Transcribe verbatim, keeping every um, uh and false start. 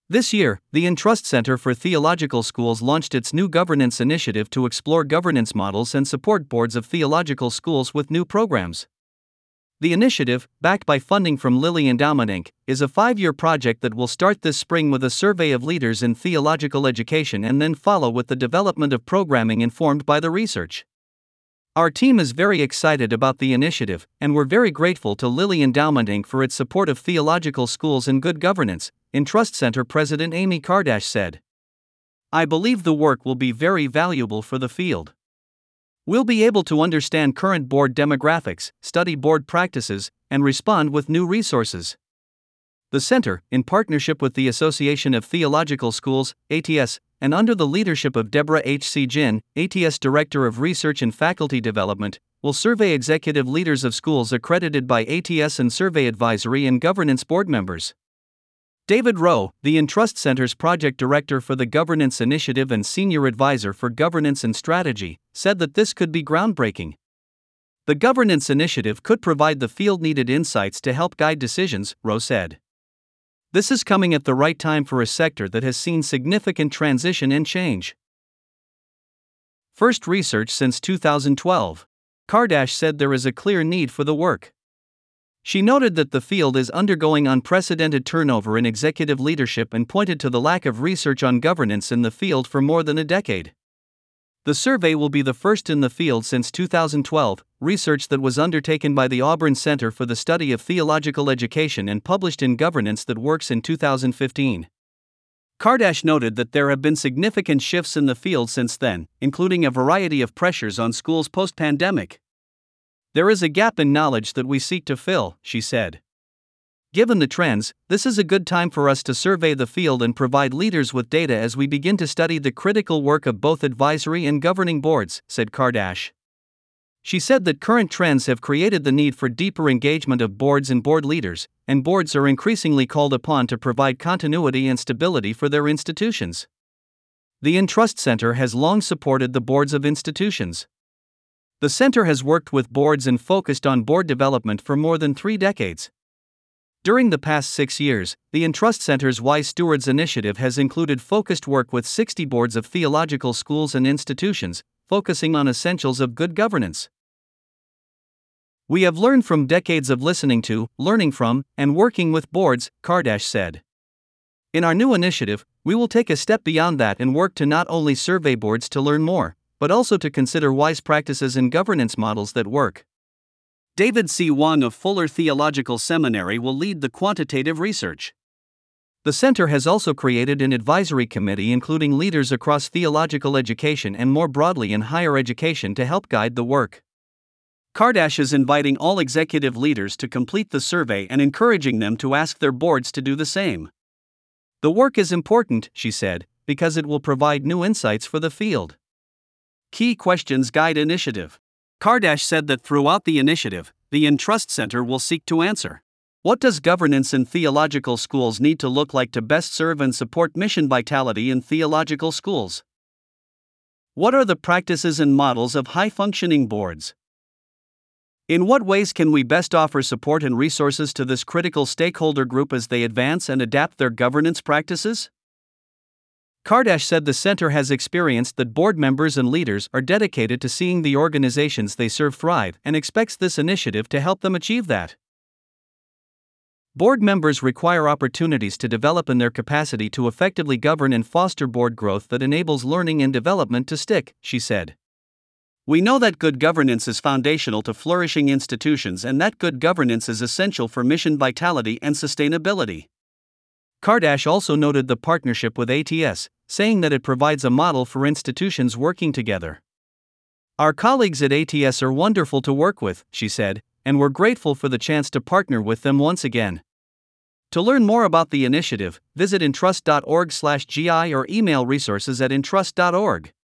This year, the Entrust Center for Theological Schools launched its new governance initiative to explore governance models and support boards of theological schools with new programs. The initiative, backed by funding from Lilly Endowment Incorporated, is a five-year project that will start this spring with a survey of leaders in theological education and then follow with the development of programming informed by the research. Our team is very excited about the initiative, and we're very grateful to Lilly Endowment Incorporated for its support of theological schools and good governance, Entrust Center President Amy Kardash said. I believe the work will be very valuable for the field. We'll be able to understand current board demographics, study board practices, and respond with new resources. The center, in partnership with the Association of Theological Schools, A T S, and under the leadership of Deborah H. C. Jin, A T S Director of Research and Faculty Development, will survey executive leaders of schools accredited by A T S and survey advisory and governance board members. David Rowe, the Entrust Center's project director for the Governance Initiative and senior advisor for governance and strategy, said that this could be groundbreaking. The Governance Initiative could provide the field-needed insights to help guide decisions, Rowe said. This is coming at the right time for a sector that has seen significant transition and change. First research since two thousand twelve. Kardash said there is a clear need for the work. She noted that the field is undergoing unprecedented turnover in executive leadership and pointed to the lack of research on governance in the field for more than a decade. The survey will be the first in the field since two thousand twelve, research that was undertaken by the Auburn Center for the Study of Theological Education and published in Governance That Works in two thousand fifteen. Kardash noted that there have been significant shifts in the field since then, including a variety of pressures on schools post-pandemic. There is a gap in knowledge that we seek to fill, she said. Given the trends, this is a good time for us to survey the field and provide leaders with data as we begin to study the critical work of both advisory and governing boards, said Kardash. She said that current trends have created the need for deeper engagement of boards and board leaders, and boards are increasingly called upon to provide continuity and stability for their institutions. The Entrust Center has long supported the boards of institutions. The center has worked with boards and focused on board development for more than three decades. During the past six years, the Entrust Center's Wise Stewards initiative has included focused work with sixty boards of theological schools and institutions, focusing on essentials of good governance. We have learned from decades of listening to, learning from, and working with boards, Kardash said. In our new initiative, we will take a step beyond that and work to not only survey boards to learn more, but also to consider wise practices and governance models that work. David C. Wong of Fuller Theological Seminary will lead the quantitative research. The center has also created an advisory committee including leaders across theological education and more broadly in higher education to help guide the work. Kardash is inviting all executive leaders to complete the survey and encouraging them to ask their boards to do the same. The work is important, she said, because it will provide new insights for the field. Key Questions Guide Initiative. Kardash said that throughout the initiative, the Entrust Center will seek to answer: what does governance in theological schools need to look like to best serve and support mission vitality in theological schools? What are the practices and models of high-functioning boards? In what ways can we best offer support and resources to this critical stakeholder group as they advance and adapt their governance practices? Kardash said the center has experienced that board members and leaders are dedicated to seeing the organizations they serve thrive and expects this initiative to help them achieve that. Board members require opportunities to develop in their capacity to effectively govern and foster board growth that enables learning and development to stick, she said. We know that good governance is foundational to flourishing institutions and that good governance is essential for mission vitality and sustainability. Kardash also noted the partnership with A T S, saying that it provides a model for institutions working together. Our colleagues at A T S are wonderful to work with, she said, and we're grateful for the chance to partner with them once again. To learn more about the initiative, visit entrust dot org slash G I or email resources at entrust dot org.